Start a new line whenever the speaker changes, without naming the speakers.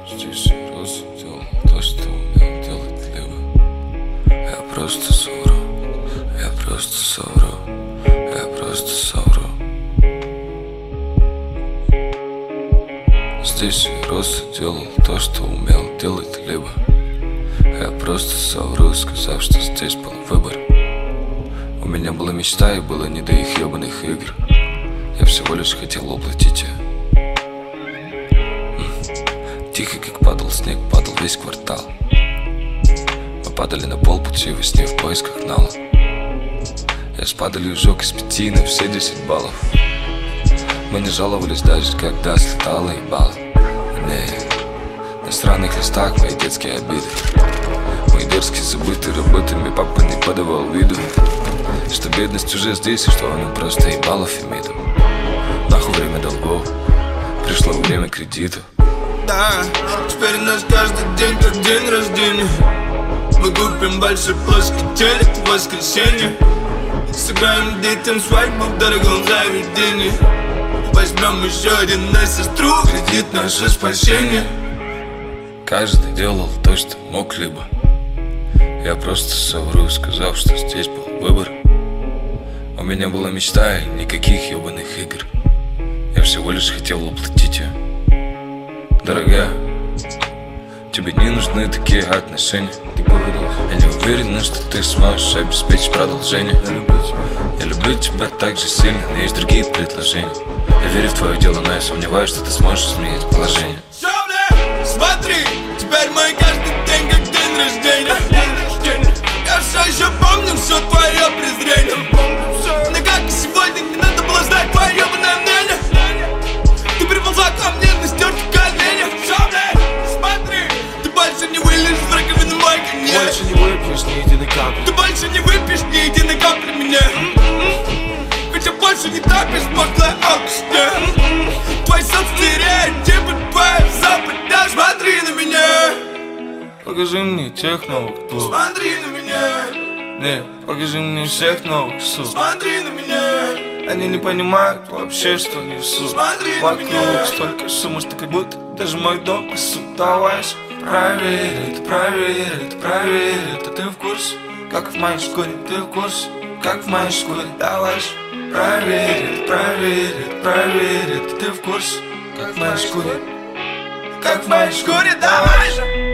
Здесь рос, делал то, что умел делать либо. Я просто совру, я просто совру, я просто совру. Здесь рос и делал то, что умел делать либо. Я просто совру, сказав, что здесь был выбор. У меня была мечта и было не до их ебаных игр. Я всего лишь хотел уплатить ее. Тихо, как падал снег, падал весь квартал. Мы падали на полпути во сне в поисках нала. Я с падалью сжег из 5 на все 10 баллов. Мы не жаловались даже, когда слетало ебало. На странных листах мои детские обиды. Мои дерзкие забытые работами папа не подавал виду, что бедность уже здесь и что он просто ебало Фемиду. Нахуй время долгов, пришло время кредита.
Да, теперь у нас каждый день как день рождения. Мы купим большой плоский телек в воскресенье. Сыграем детям свадьбу в дорогом заведении. Возьмем еще один на сестру, кредит наше спасение.
Каждый делал то, что мог либо. Я просто совру, сказав, что здесь был выбор. У меня была мечта и никаких ебаных игр. Я всего лишь хотел уплатить ее. Дорогая, тебе не нужны такие отношения. Я не уверен, что ты сможешь обеспечить продолжение. Я люблю тебя так же сильно, но есть другие предложения. Я верю в твое дело, но я сомневаюсь, что ты сможешь изменить положение.
Смотри, теперь мой каждый день как день рождения. Я все еще помню все твое презрение. Но как и сегодня не надо было знать твое ебаное мнение. Ты приползла ко мне на стертых коленях. Смотри, ты больше не вылезешь в раковину мой коньяк.
Больше не выпьешь ни единой капли.
Ты больше не выпьешь ни единой капли меня. Ведь я больше не так беспошлая алкашня. Твой стереотипы, твоя западня. Смотри на меня.
Покажи мне тех новых клуб.
Смотри на меня.
Не, покажи мне всех новых суп.
Смотри на меня.
Они не понимают вообще, что несут.
Смотри на
вокруг
меня.
столько шума, что как будто даже мой дом пасут. Давай же, проверь это, проверь это, проверь это. Ты в курсе, как в моей шкуре. Ты в курсе, как в моей шкуре. Давай же, проверь это, проверь это, проверь это. Ты в курсе, как в моей шкуре. Как в моей шкуре, давай же.